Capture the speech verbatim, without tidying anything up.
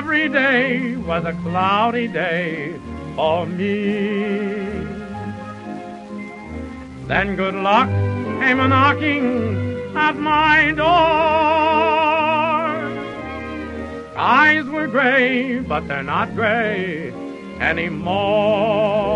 every day was a cloudy day for me. Then good luck came a knocking at my door. Eyes were gray, but they're not gray anymore.